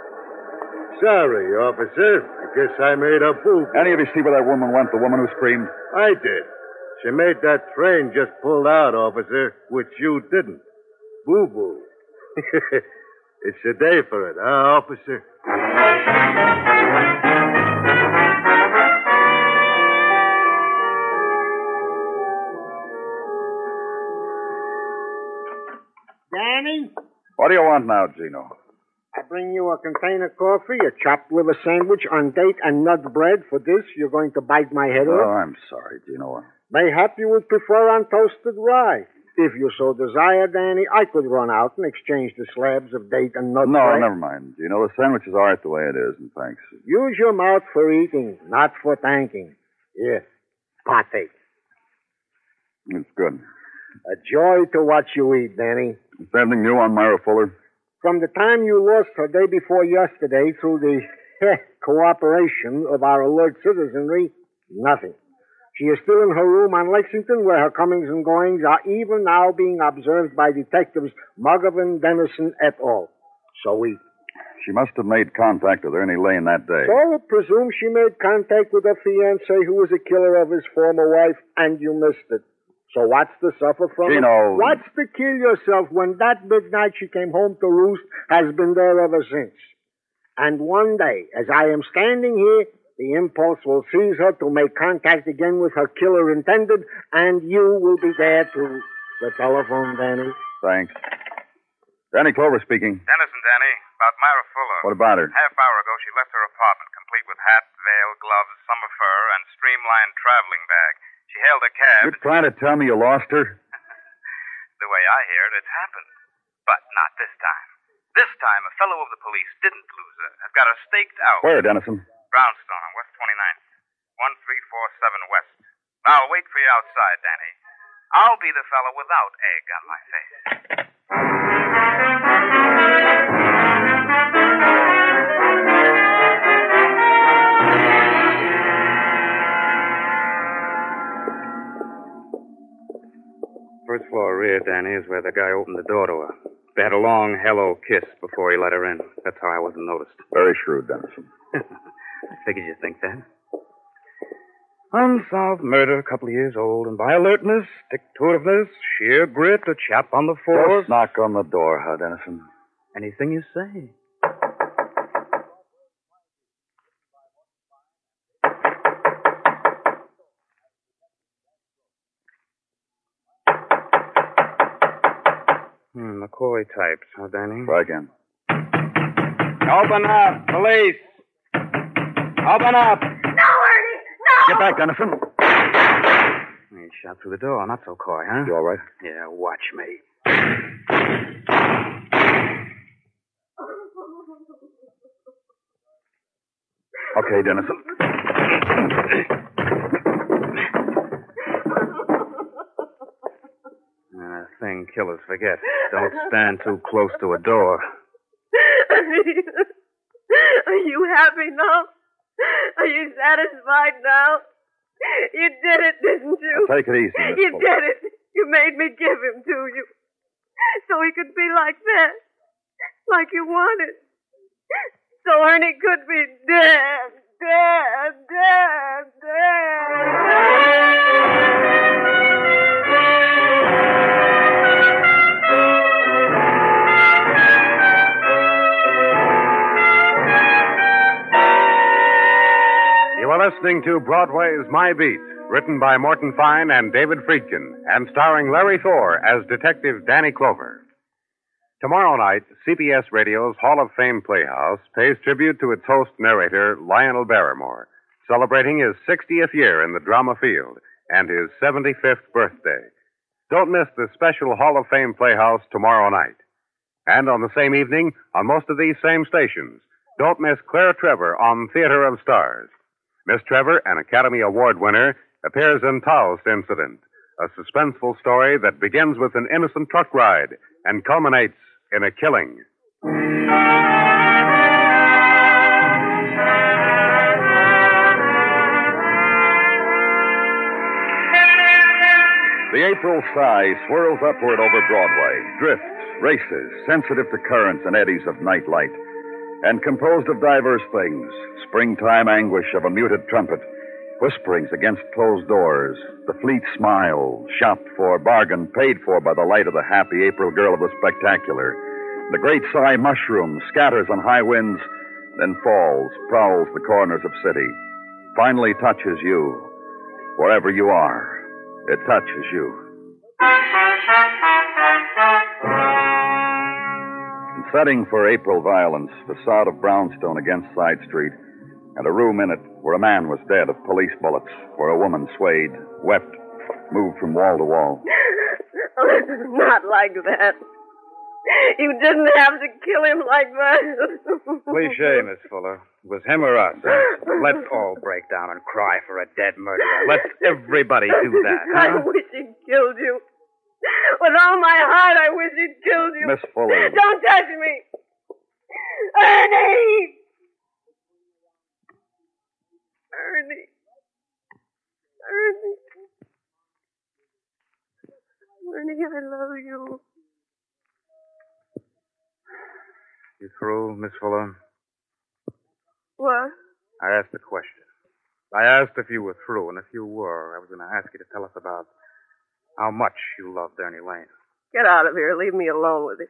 Sorry, officer. I guess I made a boo-boo. Any of you see where that woman went, the woman who screamed? I did. She made that train just pulled out, officer, which you didn't. Boo-boo. It's a day for it, huh, officer? Danny? What do you want now, Gino? I bring you a container of coffee, a chopped liver sandwich on date and nut bread. For this, you're going to bite my head Oh, off? I'm sorry, Gino. Mayhap you would prefer on toasted rye. If you so desire, Danny, I could run out and exchange the slabs of date and nut No, bread. never mind. Gino, the sandwich is all right the way it is, and thanks. Use your mouth for eating, not for thanking. Yes, partake. It's good. A joy to watch you eat, Danny. Is there anything new on Myra Fuller? From the time you lost her day before yesterday through the heh, cooperation of our alert citizenry, nothing. She is still in her room on Lexington, where her comings and goings are even now being observed by detectives Muggavan, Dennison, et al. So we... She must have made contact with Ernie Lane that day. So we presume she made contact with her fiancé, who was a killer of his former wife, and you missed it. So what's to suffer from Gino. it? What's to kill yourself when that midnight she came home to roost has been there ever since? And one day, as I am standing here, the impulse will seize her to make contact again with her killer intended, and you will be there to... The telephone, Danny. Thanks. Danny Clover speaking. Dennison, Danny. About Myra Fuller. What about her? Half hour ago, she left her apartment, complete with hat, veil, gloves, summer fur, and streamlined traveling bag. She hailed a cab. You're trying to tell me you lost her? The way I hear it, it's happened. But not this time. This time, a fellow of the police didn't lose her. Has got her staked out. Where, Dennison? Brownstone on West twenty-ninth. one three four seven West. I'll wait for you outside, Danny. I'll be the fellow without egg on my face. First floor rear, Danny, is where the guy opened the door to her. They had a long hello kiss before he let her in. That's how I wasn't noticed. Very shrewd, Dennison. I figured you'd think that. Unsolved murder, a couple of years old, and by alertness, stick-to-itiveness, sheer grit, a chap on the force. Just knock on the door, huh, Dennison? Anything you say. Hmm, McCoy types, huh, Danny? Try again. Open up, police! Open up! No, Ernie! No! Get back, Dennison. He shot through the door. Not so coy, huh? You all right? Yeah, watch me. Okay, Dennison. Uh, thing killers forget. Don't stand too close to a door. Are you happy now? Are you satisfied now? You did it, didn't you? Now take it easy, Miss You Fuller. did it. You made me give him to you. So he could be like that. Like you wanted. So Ernie could be dead, dead, dead, dead. You are listening to Broadway's My Beat, written by Morton Fine and David Friedkin, and starring Larry Thor as Detective Danny Clover. Tomorrow night, C B S Radio's Hall of Fame Playhouse pays tribute to its host narrator, Lionel Barrymore, celebrating his sixtieth year in the drama field and his seventy-fifth birthday. Don't miss the special Hall of Fame Playhouse tomorrow night. And on the same evening, on most of these same stations, don't miss Claire Trevor on Theater of Stars. Miss Trevor, an Academy Award winner, appears in Taos Incident, a suspenseful story that begins with an innocent truck ride and culminates in a killing. The April sky swirls upward over Broadway, drifts, races, sensitive to currents and eddies of night light, and composed of diverse things, springtime anguish of a muted trumpet, whisperings against closed doors, the fleet smile, shopped for, bargain, paid for by the light of the happy April girl of the spectacular. The great sigh mushroom scatters on high winds, then falls, prowls the corners of city, finally touches you. Wherever you are, it touches you. Setting for April violence, facade of brownstone against side street, and a room in it where a man was dead of police bullets, where a woman swayed, wept, moved from wall to wall. Not like that. You didn't have to kill him like that. Cliche, Miss Fuller. It was him or us. Let's all break down and cry for a dead murderer. Let's everybody do that. I Huh? wish he'd killed you. With all my heart, I wish he'd killed you. Miss Fuller. Don't touch me. Ernie! Ernie. Ernie. Ernie, I love you. You through, Miss Fuller? What? I asked a question. I asked if you were through, and if you were, I was going to ask you to tell us about how much you loved Ernie Lane. Get out of here. Leave me alone with it.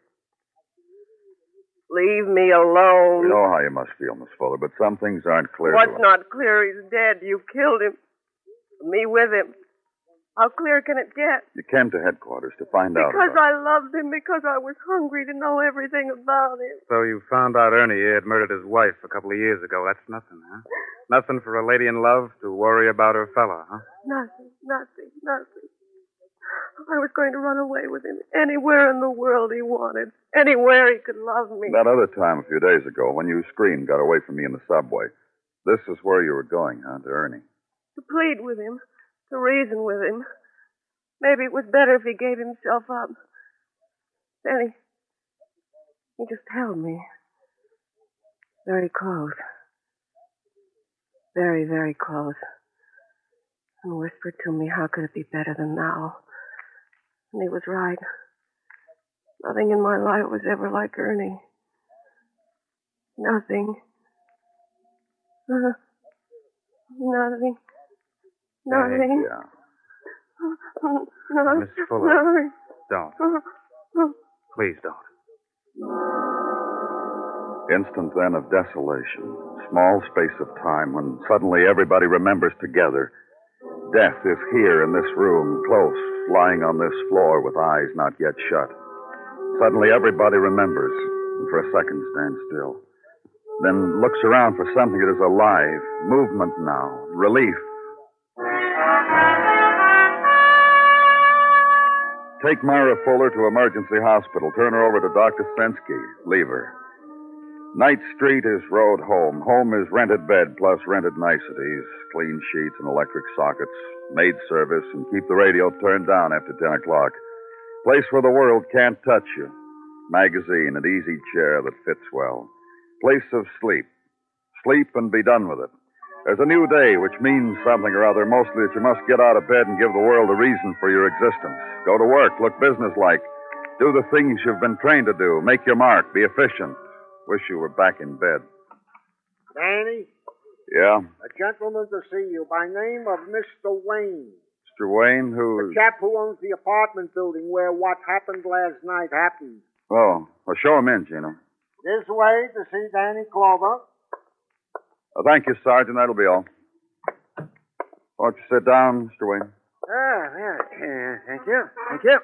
Leave me alone. We know how you must feel, Miss Fuller, but some things aren't clear. What's to us. not clear? He's dead. You killed him. Me with him. How clear can it get? You came to headquarters to find out. Because about... I loved him, because I was hungry to know everything about him. So you found out Ernie had murdered his wife a couple of years ago. That's nothing, huh? Nothing for a lady in love to worry about her fella, huh? Nothing, nothing, nothing. I was going to run away with him anywhere in the world he wanted. Anywhere he could love me. That other time a few days ago, when you screamed, got away from me in the subway, this is where you were going, huh, to Ernie? To plead with him. To reason with him. Maybe it was better if he gave himself up. Then he, he just held me. Very close. Very, very close. And whispered to me, how could it be better than now? And he was right. Nothing in my life was ever like Ernie. Nothing. Uh, nothing. Nothing. Yeah. No, Miss Fuller, nothing. don't. Please don't. Instant then of desolation. Small space of time when suddenly everybody remembers together. Death is here in this room, close, lying on this floor with eyes not yet shut. Suddenly everybody remembers, and for a second stands still. Then looks around for something that is alive, movement now, relief. Take Myra Fuller to emergency hospital. Turn her over to Doctor Spensky. Leave her. Ninth Street is road home. Home is rented bed plus rented niceties, clean sheets and electric sockets, maid service, and keep the radio turned down after ten o'clock. Place where the world can't touch you. Magazine and easy chair that fits well. Place of sleep. Sleep and be done with it. There's a new day, which means something or other, mostly that you must get out of bed and give the world a reason for your existence. Go to work, look businesslike. Do the things you've been trained to do. Make your mark, be efficient. Wish you were back in bed. Danny? Yeah? A gentleman to see you by name of Mister Wayne. Mister Wayne, who... The chap who owns the apartment building where what happened last night happened. Oh, well, show him in, Gino. This way to see Danny Clover. Oh, thank you, Sergeant. That'll be all. Won't you sit down, Mister Wayne? Ah, yeah. Uh, thank you. Thank you.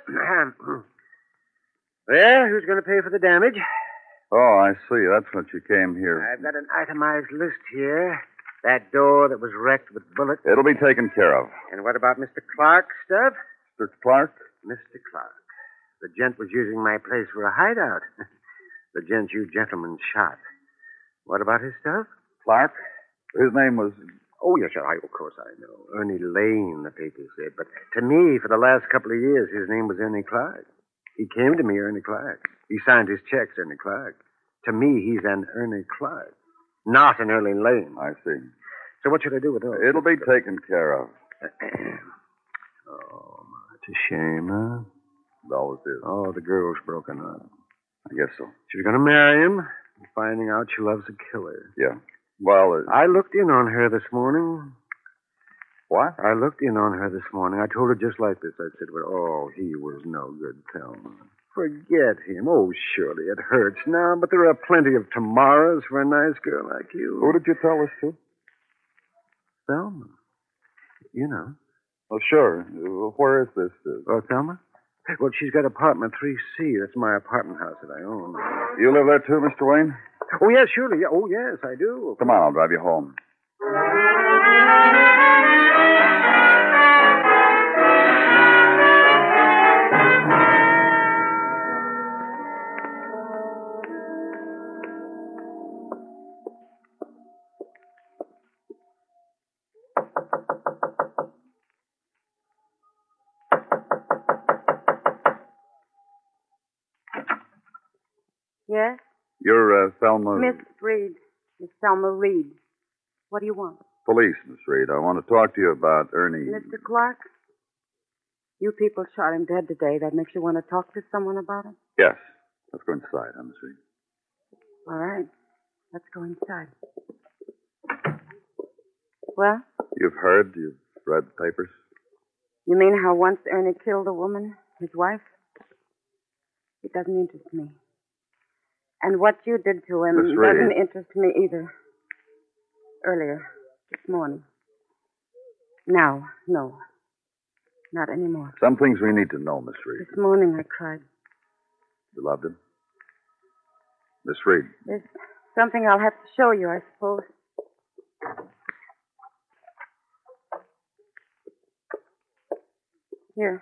Well, who's going to pay for the damage? Oh, I see. That's what you came here. I've got an itemized list here. That door that was wrecked with bullets. It'll be taken care of. And what about Mister Clark's stuff? Mister Clark? Mister Clark. The gent was using my place for a hideout. The gent you gentlemen shot. What about his stuff? Clark? His name was... Oh, yes, sir. I, of course I know. Ernie Lane, the papers said. But to me, for the last couple of years, his name was Ernie Clark. He came to me, Ernie Clark. He signed his checks, Ernie Clark. To me, he's an Ernie Clark, not an Ernie Lane. I see. So what should I do with those? It'll be taken care of. Oh, it's a shame, huh? It always is. Oh, the girl's broken up. I guess so. She's going to marry him, finding out she loves a killer. Yeah. Well, uh... I looked in on her this morning. What? I looked in on her this morning. I told her just like this. I said, well, oh, he was no good, Thelma. Forget him. Oh, surely it hurts now, but there are plenty of tomorrows for a nice girl like you. Who did you tell this to? Thelma. You know. Oh, sure. Where is this? Uh... Oh, Thelma? Well, she's got apartment three C. That's my apartment house that I own. You live there too, Mister Wayne? Oh, yes, surely. Oh, yes, I do. Come on, I'll drive you home. Yes? You're uh, Thelma... Miss Reed. Miss Thelma Reed. What do you want? Police, Miss Reed. I want to talk to you about Ernie... Mister Clark? You people shot him dead today. That makes you want to talk to someone about it? Yes. Let's go inside, huh, Miss Reed? All right. Let's go inside. Well? You've heard? You've read the papers? You mean how once Ernie killed a woman, his wife? It doesn't interest me. And what you did to him Miss Reed. doesn't interest me either. Earlier, this morning. Now, no. Not anymore. Some things we need to know, Miss Reed. This morning I cried. You loved him? Miss Reed. There's something I'll have to show you, I suppose. Here.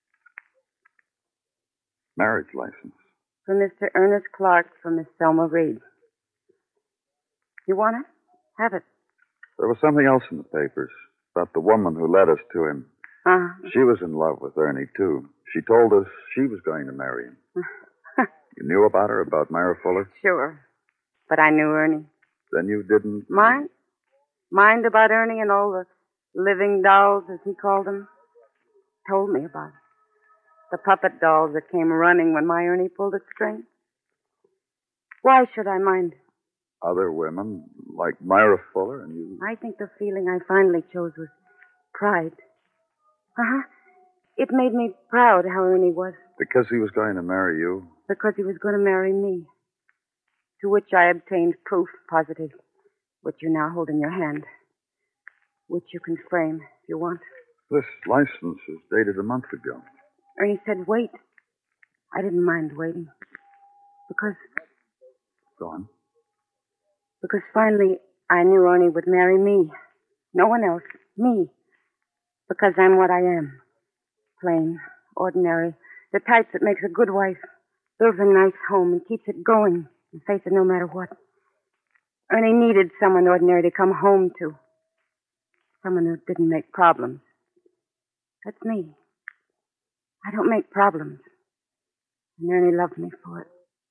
Marriage license. For Mister Ernest Clark, for Miss Selma Reed. You want it? Have it. There was something else in the papers about the woman who led us to him. Uh-huh. She was in love with Ernie, too. She told us she was going to marry him. You knew about her, about Myra Fuller? Sure. But I knew Ernie. Then you didn't... Mind? Mind about Ernie and all the living dolls, as he called them? Told me about it. The puppet dolls that came running when my Ernie pulled its string. Why should I mind? Other women, like Myra Fuller and you... I think the feeling I finally chose was pride. Uh-huh. It made me proud how Ernie was. Because he was going to marry you? Because he was going to marry me. To which I obtained proof positive, which you now hold in your hand. Which you can frame if you want. This license is dated a month ago. Ernie said wait. I didn't mind waiting. Because... Go on. Because finally I knew Ernie would marry me. No one else. Me. Because I'm what I am. Plain, ordinary. The type that makes a good wife. Builds a nice home and keeps it going. And face it no matter what. Ernie needed someone ordinary to come home to. Someone who didn't make problems. That's me. I don't make problems. And Ernie loved me for it.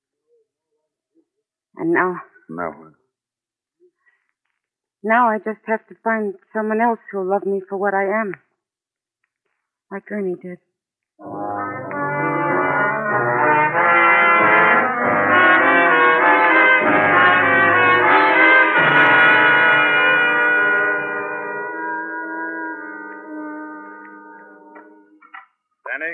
And now... Now what? Now I just have to find someone else who'll love me for what I am. Like Ernie did. Danny?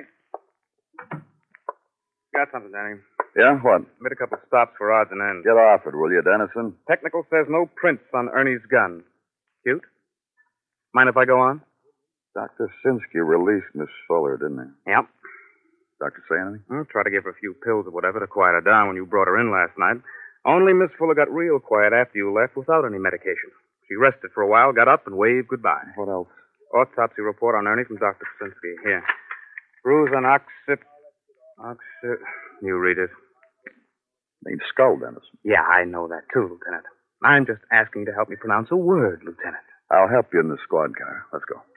Got something, Danny. Yeah, what? Made a couple stops for odds and ends. Get off it, will you, Dennison? Technical says no prints on Ernie's gun. Cute? Mind if I go on? Doctor Sinsky released Miss Fuller, didn't he? Yep. Doctor say anything? Well, try to give her a few pills or whatever to quiet her down when you brought her in last night. Only Miss Fuller got real quiet after you left without any medication. She rested for a while, got up, and waved goodbye. What else? Autopsy report on Ernie from Doctor Sinsky. Here. Bruise on occip... Occip... You read it. Means skull, Dennison. Yeah, I know that too, Lieutenant. I'm just asking you to help me pronounce a word, Lieutenant. I'll help you in the squad car. Let's go.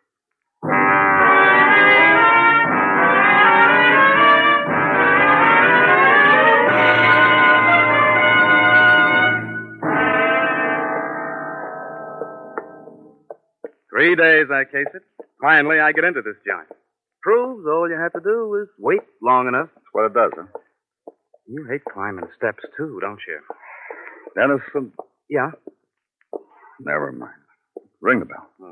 Three days I case it. Finally, I get into this joint. Proves all you have to do is wait long enough. That's what it does, huh? You hate climbing steps, too, don't you? Dennison? Yeah? Never mind. Ring the bell. Oh.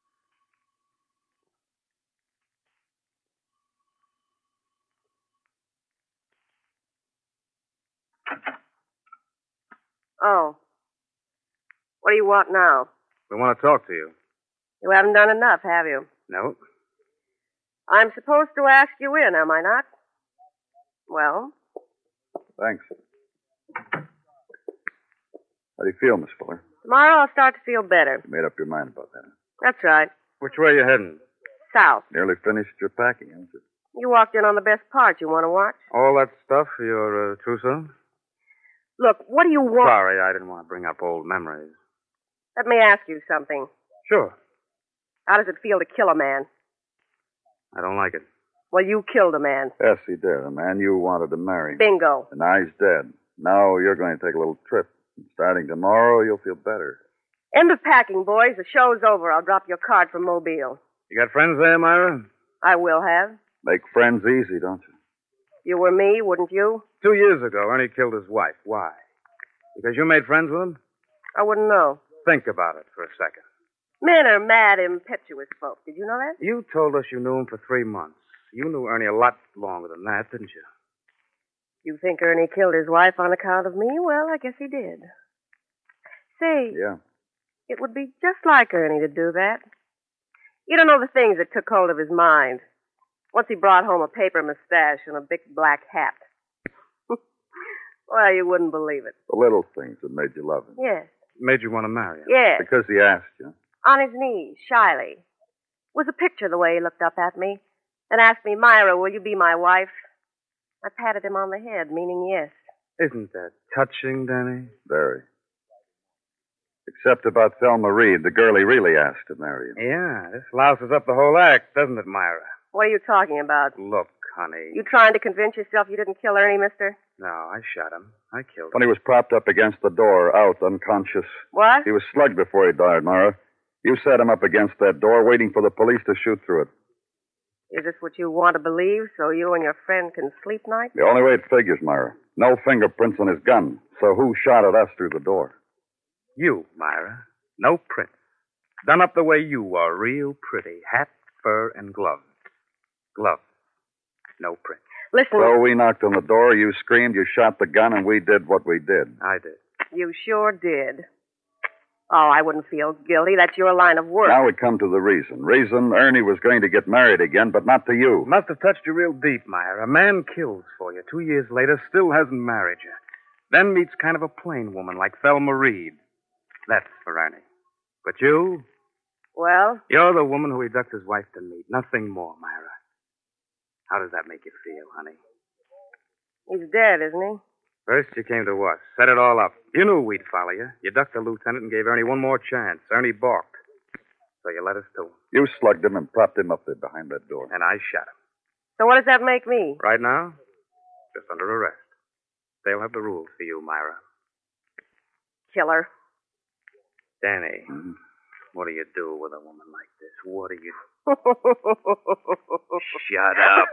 Oh. What do you want now? We want to talk to you. You haven't done enough, have you? No. I'm supposed to ask you in, am I not? Well? Thanks. How do you feel, Miss Fuller? Tomorrow I'll start to feel better. You made up your mind about that. That's right. Which way are you heading? South. Nearly finished your packing, haven't you? You walked in on the best part. You want to watch? All that stuff for your uh, trousseau? Look, what do you want? Sorry, I didn't want to bring up old memories. Let me ask you something. Sure. How does it feel to kill a man? I don't like it. Well, you killed a man. Yes, he did. A man you wanted to marry. Bingo. And now he's dead. Now you're going to take a little trip. Starting tomorrow, you'll feel better. End of packing, boys. The show's over. I'll drop your card from Mobile. You got friends there, Myra? I will have. Make friends easy, don't you? You were me, wouldn't you? Two years ago, Ernie killed his wife. Why? Because you made friends with him? I wouldn't know. Think about it for a second. Men are mad, impetuous folk. Did you know that? You told us you knew him for three months. You knew Ernie a lot longer than that, didn't you? You think Ernie killed his wife on account of me? Well, I guess he did. Say, Yeah. it would be just like Ernie to do that. You don't know the things that took hold of his mind. Once he brought home a paper mustache and a big black hat. Well, you wouldn't believe it. The little things that made you love him. Yes. Made you want to marry him? Yes. Because he asked you. On his knees, shyly. It was a picture the way he looked up at me and asked me, Myra, will you be my wife? I patted him on the head, meaning yes. Isn't that touching, Danny? Very. Except about Thelma Reed, the girl he really asked to marry him. Yeah, this louses up the whole act, doesn't it, Myra? What are you talking about? Look, honey. You trying to convince yourself you didn't kill Ernie, mister? No, I shot him. I killed him. When he was propped up against the door, out, unconscious. What? He was slugged before he died, Myra. You set him up against that door, waiting for the police to shoot through it. Is this what you want to believe so you and your friend can sleep night? The only way it figures, Myra. No fingerprints on his gun. So who shot at us through the door? You, Myra. No prints. Done up the way you are, real pretty. Hat, fur, and gloves. Gloves. No prints. Listen. So we knocked on the door, you screamed, you shot the gun, and we did what we did. I did. You sure did. Oh, I wouldn't feel guilty. That's your line of work. Now we come to the reason. Reason Ernie was going to get married again, but not to you. Must have touched you real deep, Myra. A man kills for you. Two years later, still hasn't married you. Then meets kind of a plain woman like Thelma Reed. That's for Ernie. But you? Well? You're the woman who he ducked his wife to meet. Nothing more, Myra. How does that make you feel, honey? He's dead, isn't he? First you came to us, set it all up. You knew we'd follow you. You ducked the lieutenant and gave Ernie one more chance. Ernie balked. So you let us to him. You slugged him and propped him up there behind that door. And I shot him. So what does that make me? Right now, just under arrest. They'll have the rules for you, Myra. Killer. Danny, mm-hmm. What do you do with a woman like this? What do you... Shut up.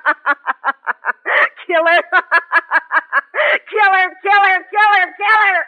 Killer. Killer, killer, killer, killer.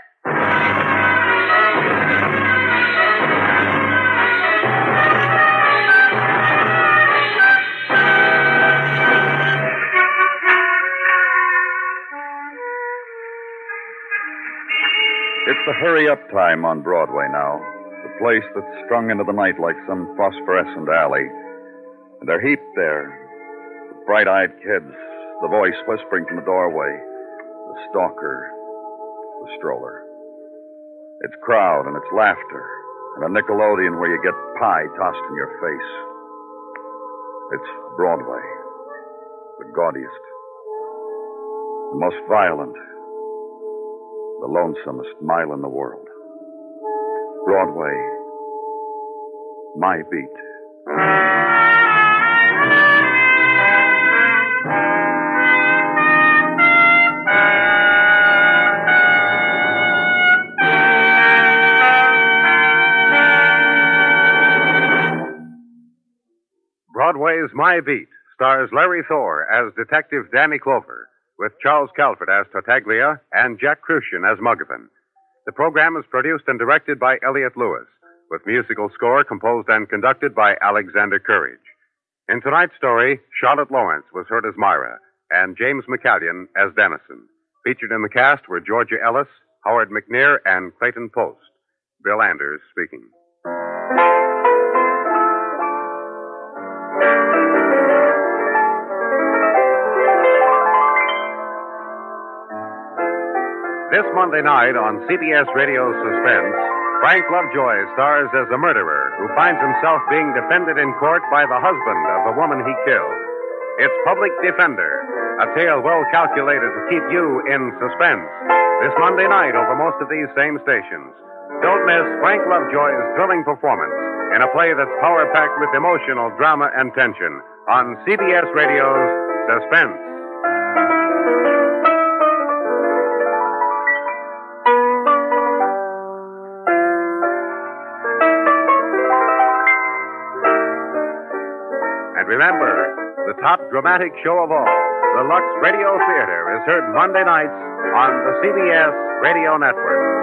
It's the hurry-up time on Broadway now. The place that's strung into the night like some phosphorescent alley. And they're heaped there. The bright-eyed kids, the voice whispering from the doorway, the stalker, the stroller. It's crowd and it's laughter, and a Nickelodeon where you get pie tossed in your face. It's Broadway, the gaudiest, the most violent, the lonesomest mile in the world. Broadway, my beat. Broadway's My Beat stars Larry Thor as Detective Danny Clover, with Charles Calvert as Tartaglia and Jack Crucian as Muggavan. The program is produced and directed by Elliott Lewis, with musical score composed and conducted by Alexander Courage. In tonight's story, Charlotte Lawrence was heard as Myra, and James McCallion as Dennison. Featured in the cast were Georgia Ellis, Howard McNear, and Clayton Post. Bill Anders speaking. This Monday night on C B S Radio's Suspense, Frank Lovejoy stars as a murderer who finds himself being defended in court by the husband of the woman he killed. It's Public Defender, a tale well calculated to keep you in suspense. This Monday night over most of these same stations. Don't miss Frank Lovejoy's thrilling performance in a play that's power-packed with emotional drama and tension on C B S Radio's Suspense. Remember, the top dramatic show of all, the Lux Radio Theater, is heard Monday nights on the C B S Radio Network.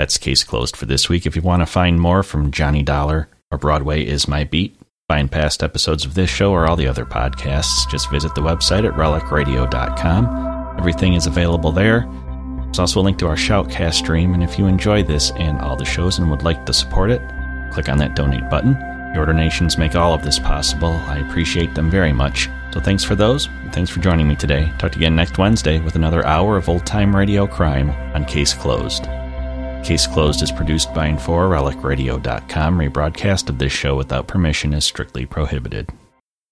that's Case Closed for this week. If you want to find more from Johnny Dollar or Broadway Is My Beat, find past episodes of this show or all the other podcasts, just visit the website at relic radio dot com. Everything is available there. There's also a link to our Shoutcast stream, and if you enjoy this and all the shows and would like to support it, click on that donate button. Your donations make all of this possible. I appreciate them very much. So thanks for those, and thanks for joining me today. Talk to you again next Wednesday with another hour of old-time radio crime on Case Closed. Case Closed is produced by and for relic radio dot com. Rebroadcast of this show without permission is strictly prohibited.